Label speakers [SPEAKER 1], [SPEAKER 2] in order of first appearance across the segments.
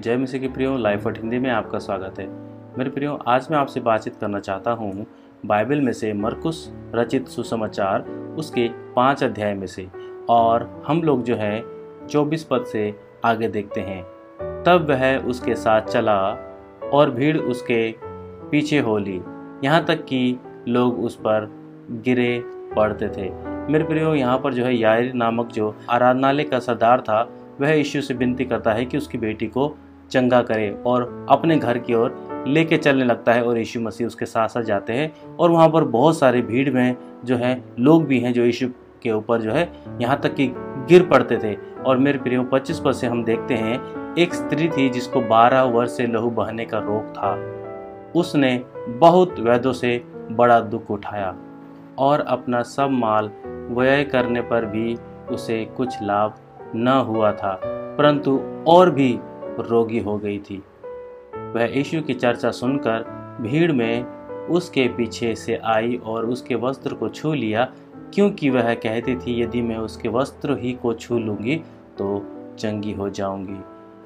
[SPEAKER 1] जय मसीह के प्रियो, लाइफ ऑट हिंदी में आपका स्वागत है। मेरे प्रियो, आज मैं आपसे बातचीत करना चाहता हूँ बाइबल में से मरकुस रचित सुसमाचार उसके 5 अध्याय में से, और हम लोग जो है 24 पद से आगे देखते हैं। तब वह उसके साथ चला और भीड़ उसके पीछे हो ली, यहाँ तक कि लोग उस पर गिरे पड़ते थे। मेरे प्रियो, यहाँ पर जो है याईर नामक जो आराधनालय का सरदार था, वह यीशु से विनती करता है कि उसकी बेटी को चंगा करे और अपने घर की ओर लेके चलने लगता है, और यीशु मसीह उसके साथ साथ जाते हैं। और वहाँ पर बहुत सारी भीड़ में जो है लोग भी हैं जो यीशु के ऊपर जो है यहाँ तक कि गिर पड़ते थे। और मेरे प्रियो, 25 पद से हम देखते हैं, एक स्त्री थी जिसको 12 वर्ष से लहू बहने का रोग था। उसने बहुत वैद्यों से बड़ा दुख उठाया और अपना सब माल व्यय करने पर भी उसे कुछ लाभ न हुआ था, परंतु और भी रोगी हो गई थी। वह यीशु की चर्चा सुनकर भीड़ में उसके पीछे से आई और उसके वस्त्र को छू लिया, क्योंकि वह कहती थी, यदि मैं उसके वस्त्र ही को छू लूंगी तो चंगी हो जाऊंगी।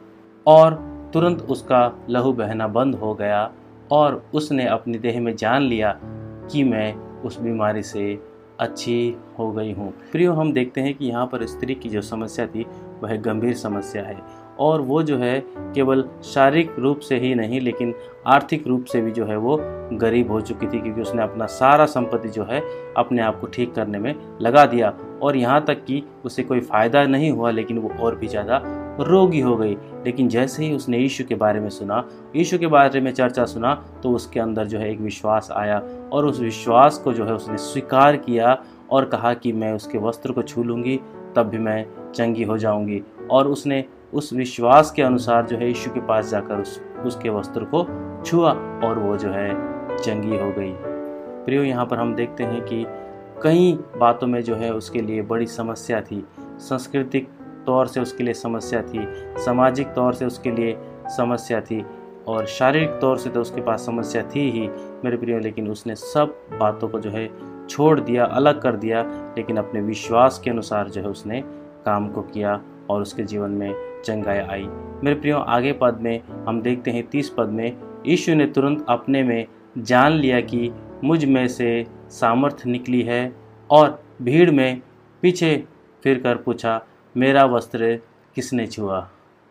[SPEAKER 1] और तुरंत उसका लहू बहना बंद हो गया और उसने अपनी देह में जान लिया कि मैं उस बीमारी से अच्छी हो गई हूँ। प्रियो, हम देखते हैं कि यहाँ पर स्त्री की जो समस्या थी वह गंभीर समस्या है, और वो जो है केवल शारीरिक रूप से ही नहीं लेकिन आर्थिक रूप से भी जो है वो गरीब हो चुकी थी, क्योंकि उसने अपना सारा संपत्ति जो है अपने आप को ठीक करने में लगा दिया, और यहाँ तक कि उसे कोई फ़ायदा नहीं हुआ, लेकिन वो और भी ज़्यादा रोगी हो गई। लेकिन जैसे ही उसने यीशु के बारे में सुना, यीशु के बारे में चर्चा सुना, तो उसके अंदर जो है एक विश्वास आया, और उस विश्वास को जो है उसने स्वीकार किया और कहा कि मैं उसके वस्त्र को छू लूँगी तब भी मैं चंगी हो जाऊँगी। और उसने उस विश्वास के अनुसार जो है यीशु के पास जाकर उसके वस्त्र को छुआ और वो जो है चंगी हो गई। प्रियो, यहाँ पर हम देखते हैं कि कई बातों में जो है उसके लिए बड़ी समस्या थी। सांस्कृतिक तौर से उसके लिए समस्या थी, सामाजिक तौर से उसके लिए समस्या थी, और शारीरिक तौर से तो उसके पास समस्या थी ही मेरे प्रियो। लेकिन उसने सब बातों को जो है छोड़ दिया, अलग कर दिया, लेकिन अपने विश्वास के अनुसार जो है उसने काम को किया और उसके जीवन में चंगाई आई। मेरे प्रियो, आगे पद में हम देखते हैं 30 पद में, यीशु ने तुरंत अपने में जान लिया कि मुझ में से सामर्थ्य निकली है, और भीड़ में पीछे फिरकर पूछा, मेरा वस्त्र किसने छुआ।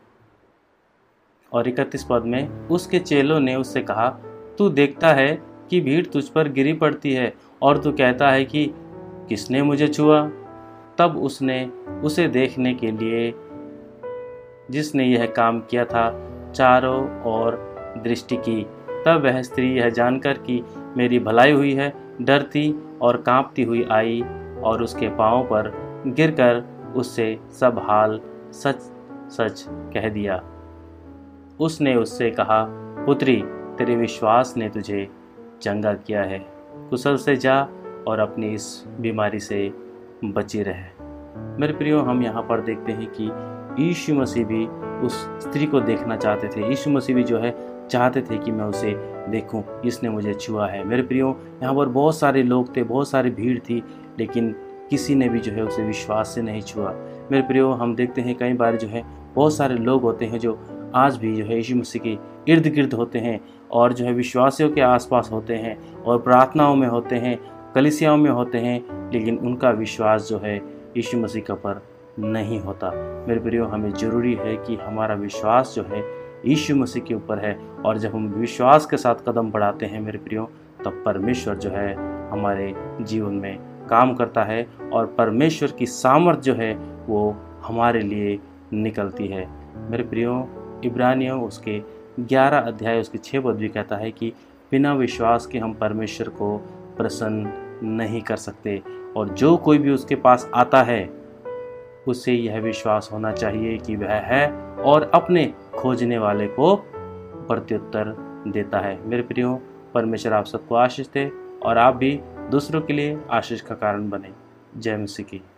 [SPEAKER 1] और 31 पद में, उसके चेलों ने उससे कहा, तू देखता है कि भीड़ तुझ पर गिरी पड़ती है और तू कहता है कि किसने मुझे छुआ। तब उसने उसे देखने के लिए जिसने यह काम किया था चारों ओर दृष्टि की। तब वह स्त्री यह जानकर कि मेरी भलाई हुई है, डरती और कांपती हुई आई और उसके पांवों पर गिरकर उससे सब हाल सच सच कह दिया। उसने उससे कहा, पुत्री, तेरे विश्वास ने तुझे चंगा किया है, कुशल से जा और अपनी इस बीमारी से बची रहे। मेरे प्रियो, हम यहाँ पर देखते हैं कि यीशु मसीह भी उस स्त्री को देखना चाहते थे। यीशु मसीह भी जो है चाहते थे कि मैं उसे देखूं, इसने मुझे छुआ है। मेरे प्रियो, यहाँ पर बहुत सारे लोग थे, बहुत सारी भीड़ थी, लेकिन किसी ने भी जो है उसे विश्वास से नहीं छुआ। मेरे प्रियो, हम देखते हैं कई बार जो है बहुत सारे लोग होते हैं जो आज भी जो है यीशु मसीह के इर्द गिर्द होते हैं, और जो है विश्वासियों के आसपास होते हैं, और प्रार्थनाओं में होते हैं, कलीसियाओं में होते हैं, लेकिन उनका विश्वास जो है यीशु मसीह का पर नहीं होता। मेरे प्रियो, हमें ज़रूरी है कि हमारा विश्वास जो है यीशु मसीह के ऊपर है, और जब हम विश्वास के साथ कदम बढ़ाते हैं मेरे प्रियो, तब परमेश्वर जो है हमारे जीवन में काम करता है, और परमेश्वर की सामर्थ जो है वो हमारे लिए निकलती है। मेरे प्रियो, इब्रानियों उसके 11 अध्याय उसके 6 पद भी कहता है कि बिना विश्वास के हम परमेश्वर को प्रसन्न नहीं कर सकते, और जो कोई भी उसके पास आता है उसे यह विश्वास होना चाहिए कि वह है और अपने खोजने वाले को प्रत्युत्तर देता है। मेरे प्रियो, परमेश्वर आप सबको आशीष दे, और आप भी दूसरों के लिए आशीष का कारण बने। जय मसीह की।